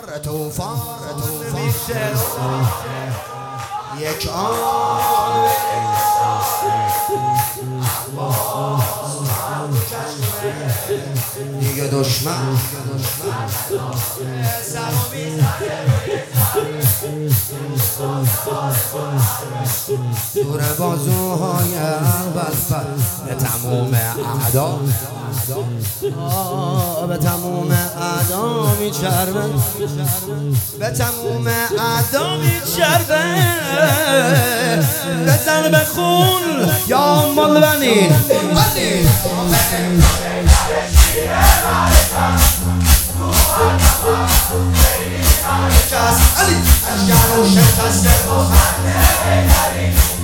میشه یک آن دیگه دشمن دور بازوهای اول به تموم اعدا به تموم اعدا میچربه به تموم اعدا میچربه بزن به خون یا مال بنی علی